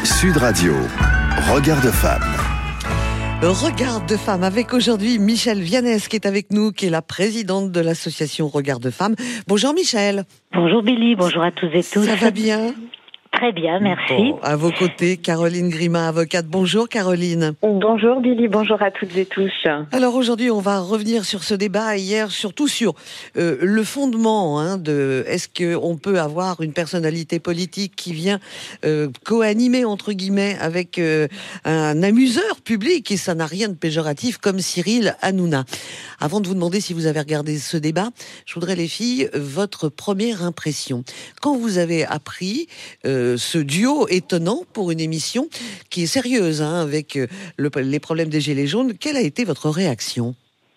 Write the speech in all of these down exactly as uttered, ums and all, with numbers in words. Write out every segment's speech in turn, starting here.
Sud Radio, Regard de femme. Regard de femme avec aujourd'hui Michèle Vianès qui est avec nous, qui est la présidente de l'association Regard de femme. Bonjour Michèle. Bonjour Billy, bonjour à tous et tous. Ça va bien ? Très bien, merci. Bon, à vos côtés, Caroline Grimat, avocate. Bonjour Caroline. Bonjour Billy, bonjour à toutes et tous. Alors aujourd'hui, on va revenir sur ce débat hier, surtout sur euh, le fondement hein, de est-ce qu'on peut avoir une personnalité politique qui vient euh, co-animer entre guillemets avec euh, un amuseur public, et ça n'a rien de péjoratif, comme Cyril Hanouna. Avant de vous demander si vous avez regardé ce débat, je voudrais les filles, votre première impression. Quand vous avez appris euh, ce duo étonnant pour une émission qui est sérieuse hein, avec le, les problèmes des Gilets jaunes, quelle a été votre réaction ?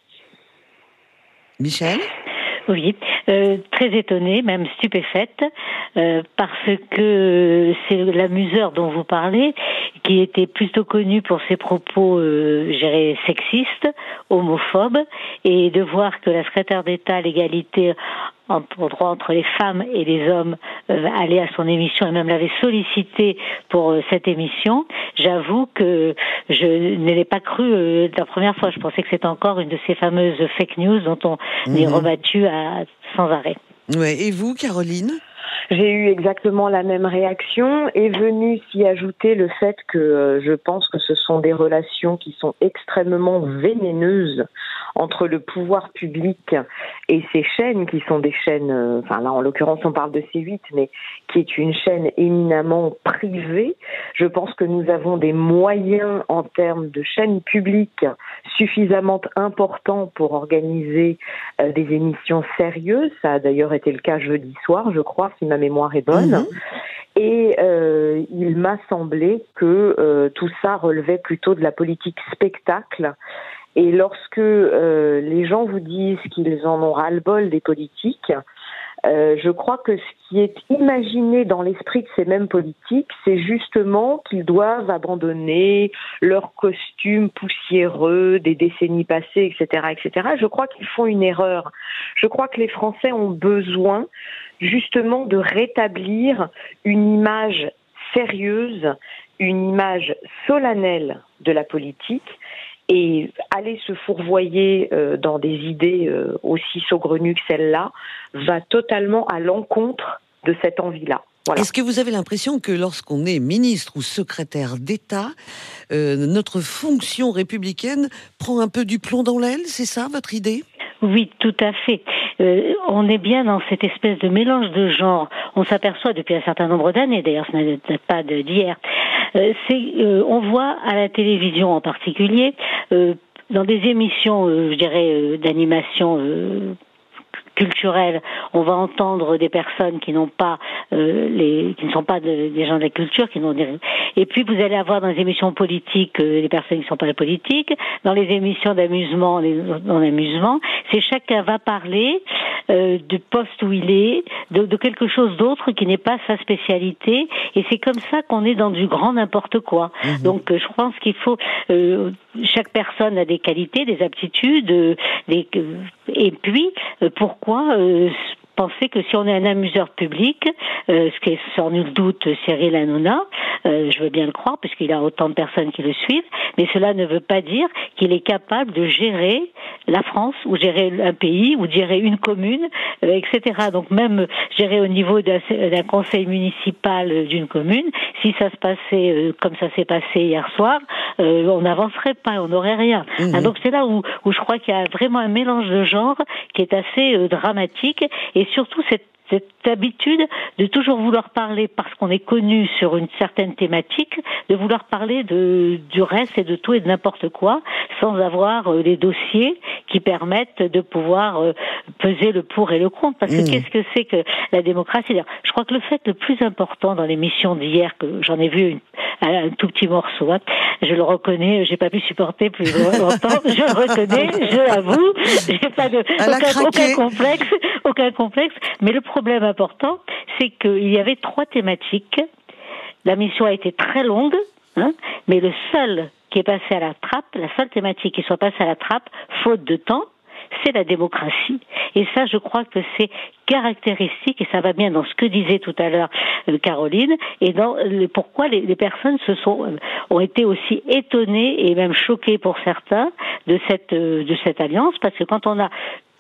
Michèle ? Oui, euh, très étonnée, même stupéfaite, euh, parce que c'est l'amuseur dont vous parlez, qui était plutôt connu pour ses propos, euh, je dirais, sexistes, homophobes, et de voir que la secrétaire d'État à l'égalité au droit entre les femmes et les hommes euh, allait à son émission et même l'avait sollicité pour euh, cette émission, j'avoue que je ne l'ai pas cru euh, la première fois. Je pensais que c'était encore une de ces fameuses fake news dont on mmh. est rebattu à, sans arrêt. Ouais. Et vous, Caroline ? J'ai eu exactement la même réaction. Est venu s'y ajouter le fait que euh, je pense que ce sont des relations qui sont extrêmement vénéneuses entre le pouvoir public et ces chaînes qui sont des chaînes, euh, enfin là en l'occurrence on parle de C huit, mais qui est une chaîne éminemment privée. Je pense que nous avons des moyens en termes de chaînes publiques suffisamment importants pour organiser euh, des émissions sérieuses. Ça a d'ailleurs été le cas jeudi soir, je crois, si ma mémoire est bonne. Mmh. Et euh, il m'a semblé que euh, tout ça relevait plutôt de la politique spectacle. Et lorsque euh, les gens vous disent qu'ils en ont ras-le-bol des politiques, euh, je crois que ce qui est imaginé dans l'esprit de ces mêmes politiques, c'est justement qu'ils doivent abandonner leurs costumes poussiéreux des décennies passées, et cetera, et cetera. Je crois qu'ils font une erreur. Je crois que les Français ont besoin justement de rétablir une image sérieuse, une image solennelle de la politique. Et aller se fourvoyer euh, dans des idées euh, aussi saugrenues que celle-là va totalement à l'encontre de cette envie-là. Voilà. Est-ce que vous avez l'impression que lorsqu'on est ministre ou secrétaire d'État, euh, notre fonction républicaine prend un peu du plomb dans l'aile ? C'est ça votre idée ? Oui, tout à fait. Euh, on est bien dans cette espèce de mélange de genres. On s'aperçoit depuis un certain nombre d'années, d'ailleurs ce n'est pas d'hier. Euh, c'est, euh, on voit à la télévision en particulier, euh, dans des émissions, euh, je dirais, euh, d'animation euh, culturelle, on va entendre des personnes qui n'ont pas euh, les qui ne sont pas de, des gens de la culture, qui n'ont des... et puis vous allez avoir dans les émissions politiques euh, des personnes qui ne sont pas politiques, dans les émissions d'amusement, les, dans l'amusement, c'est chacun va parler euh, du poste où il est, de, de quelque chose d'autre qui n'est pas sa spécialité, et c'est comme ça qu'on est dans du grand n'importe quoi. Mmh. Donc euh, je pense qu'il faut euh, chaque personne a des qualités, des aptitudes, euh, des, euh, et puis euh, pourquoi euh, penser que si on est un amuseur public, euh, ce qui est sans nul doute Cyril Hanouna, euh, je veux bien le croire puisqu'il a autant de personnes qui le suivent, mais cela ne veut pas dire qu'il est capable de gérer la France ou gérer un pays ou gérer une commune, euh, et cetera. Donc même gérer au niveau d'un, d'un conseil municipal d'une commune, si ça se passait euh, comme ça s'est passé hier soir, euh, on n'avancerait pas, on n'aurait rien. Mmh. Ah, donc c'est là où, où je crois qu'il y a vraiment un mélange de genres qui est assez euh, dramatique, et surtout cette cette habitude de toujours vouloir parler, parce qu'on est connu sur une certaine thématique, de vouloir parler de, du reste et de tout et de n'importe quoi, sans avoir euh, les dossiers qui permettent de pouvoir euh, peser le pour et le contre. Parce que mmh. qu'est-ce que c'est que la démocratie ? Je crois que le fait le plus important dans l'émission d'hier, que j'en ai vu une, un, un tout petit morceau, hein, je le reconnais, j'ai pas pu supporter plus longtemps, je le reconnais, je l'avoue, j'ai pas de, aucun, aucun complexe, aucun complexe, mais le problème important, c'est qu'il y avait trois thématiques. La mission a été très longue, hein, mais le seul qui est passé à la trappe, la seule thématique qui soit passée à la trappe, faute de temps, c'est la démocratie. Et ça, je crois que c'est caractéristique, et ça va bien dans ce que disait tout à l'heure euh, Caroline, et dans le, pourquoi les, les personnes se sont euh, ont été aussi étonnées et même choquées pour certains de cette euh, de cette alliance, parce que quand on a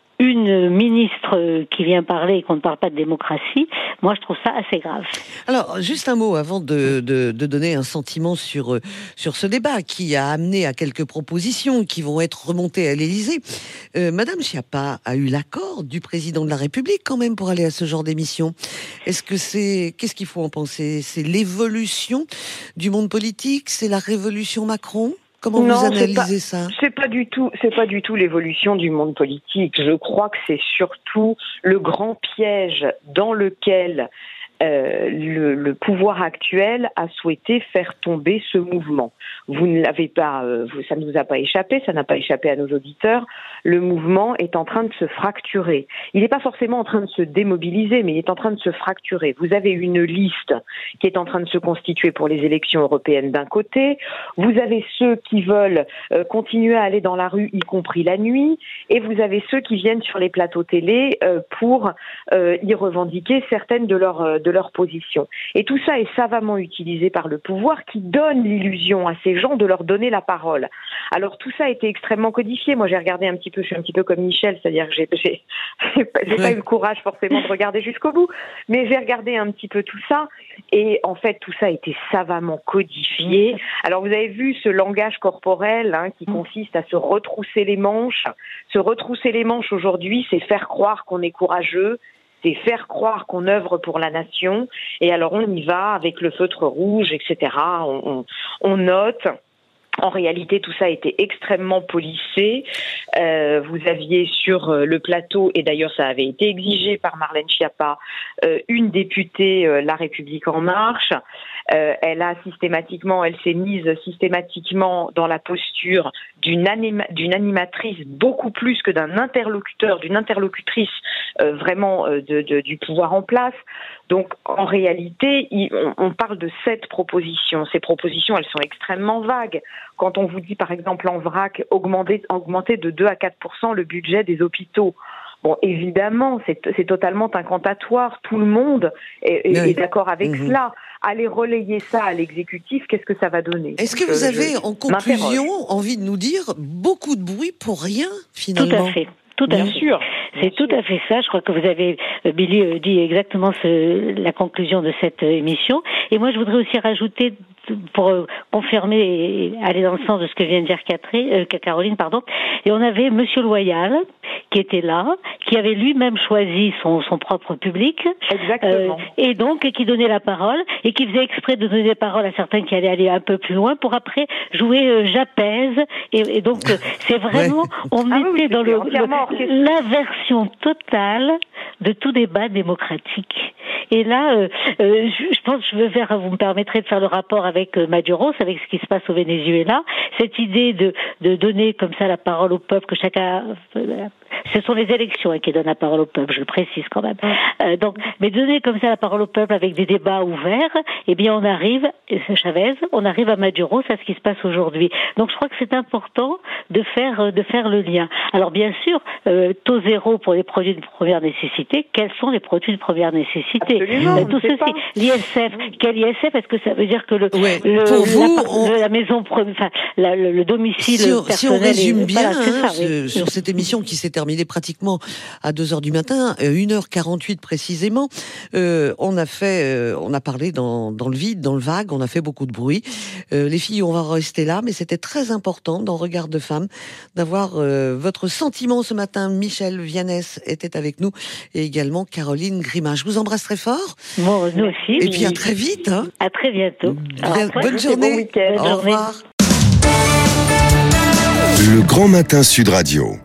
une ministre qui vient parler et qu'on ne parle pas de démocratie, moi je trouve ça assez grave. Alors, juste un mot avant de, de, de donner un sentiment sur, sur ce débat qui a amené à quelques propositions qui vont être remontées à l'Élysée. Euh, Madame Schiappa a eu l'accord du président de la République quand même pour aller à ce genre d'émission. Est-ce que c'est, qu'est-ce qu'il faut en penser? C'est l'évolution du monde politique? C'est la révolution Macron? Comment non, vous analysez c'est pas, ça? C'est pas du tout, c'est pas du tout l'évolution du monde politique. Je crois que c'est surtout le grand piège dans lequel euh, le, le pouvoir actuel a souhaité faire tomber ce mouvement. Vous ne l'avez pas, euh, vous, ça ne vous a pas échappé, ça n'a pas échappé à nos auditeurs. Le mouvement est en train de se fracturer. Il n'est pas forcément en train de se démobiliser, mais il est en train de se fracturer. Vous avez une liste qui est en train de se constituer pour les élections européennes d'un côté. Vous avez ceux qui veulent euh, continuer à aller dans la rue, y compris la nuit, et vous avez ceux qui viennent sur les plateaux télé euh, pour euh, y revendiquer certaines de leurs de leurs positions. Et tout ça est savamment utilisé par le pouvoir qui donne l'illusion à ces gens de leur donner la parole. Alors tout ça a été extrêmement codifié. Moi j'ai regardé un petit peu, je suis un petit peu comme Michel, c'est-à-dire que j'ai, j'ai, j'ai, pas, j'ai pas eu le courage forcément de regarder jusqu'au bout, mais j'ai regardé un petit peu tout ça et en fait tout ça a été savamment codifié. Alors vous avez vu ce langage corporel hein, qui consiste à se retrousser les manches. Se retrousser les manches aujourd'hui, c'est faire croire qu'on est courageux, c'est faire croire qu'on œuvre pour la nation, et alors on y va avec le feutre rouge, et cetera. On, on, on note. En réalité, tout ça a été extrêmement policé. Euh, vous aviez sur le plateau, et d'ailleurs ça avait été exigé par Marlène Schiappa, euh, une députée euh, La République En Marche. Euh, elle a systématiquement, elle s'est mise systématiquement dans la posture d'une, anima, d'une animatrice beaucoup plus que d'un interlocuteur, d'une interlocutrice euh, vraiment euh, de, de, du pouvoir en place. Donc en réalité, il, on, on parle de sept propositions. Ces propositions, elles sont extrêmement vagues. Quand on vous dit par exemple en vrac augmenter, augmenter de deux à quatre pour cent le budget des hôpitaux, bon, évidemment, c'est, c'est totalement incantatoire. Tout le monde est, est, oui. est d'accord avec mmh. cela. Aller relayer ça à l'exécutif, qu'est-ce que ça va donner? Est-ce que vous avez, je, en conclusion, envie de nous dire beaucoup de bruit pour rien, finalement? Tout à fait. Tout à Bien fait. sûr. C'est tout à fait ça. Je crois que vous avez, Billy, dit exactement ce, la conclusion de cette émission. Et moi, je voudrais aussi rajouter, pour confirmer et aller dans le sens de ce que vient de dire Catherine, euh, Caroline, pardon. Et on avait Monsieur Loyal, qui était là, qui avait lui-même choisi son, son propre public. Exactement. Euh, et donc, qui donnait la parole, et qui faisait exprès de donner la parole à certains qui allaient aller un peu plus loin, pour après jouer euh, j'apaise. Et, et donc, euh, c'est vraiment, ouais. on ah était oui, dans le, le, l'inversion totale de tout débat démocratique. Et là, euh, euh, je, je pense, je veux faire, vous me permettrez de faire le rapport avec euh, Maduro, avec ce qui se passe au Venezuela. Cette idée de, de donner comme ça la parole au peuple, que chacun, euh, ce sont les élections hein, qui donnent la parole au peuple, je le précise quand même. Euh, donc, mais donner comme ça la parole au peuple avec des débats ouverts, eh bien, on arrive, et c'est Chavez, on arrive à Maduro, c'est ce qui se passe aujourd'hui. Donc, je crois que c'est important de faire, de faire le lien. Alors, bien sûr, euh, taux zéro pour les produits de première nécessité. Quels sont les produits de première nécessité? Absolument, euh, tout ceci, pas. L'I S F, quel I S F? Est-ce que ça veut dire que le, ouais, le pour vous, la, on... la maison, enfin, la, le, le domicile si on, personnel? Si on résume est, bien voilà, hein, ça, oui. sur cette émission qui s'est terminée pratiquement à deux heures du matin, une heure quarante-huit précisément, euh, on a fait, euh, on a parlé dans, dans le vide, dans le vague, on a fait beaucoup de bruit. Euh, les filles, on va rester là, mais c'était très important dans Regard de Femme d'avoir euh, votre sentiment ce matin. Michel Vianès était avec nous et également Caroline Grimat. Je vous embrasse très fort. Bon, nous aussi. Et puis à très vite. Hein. À très bientôt. Bien, bonne journée. Bon week-end. Au revoir. Le Grand Matin Sud Radio.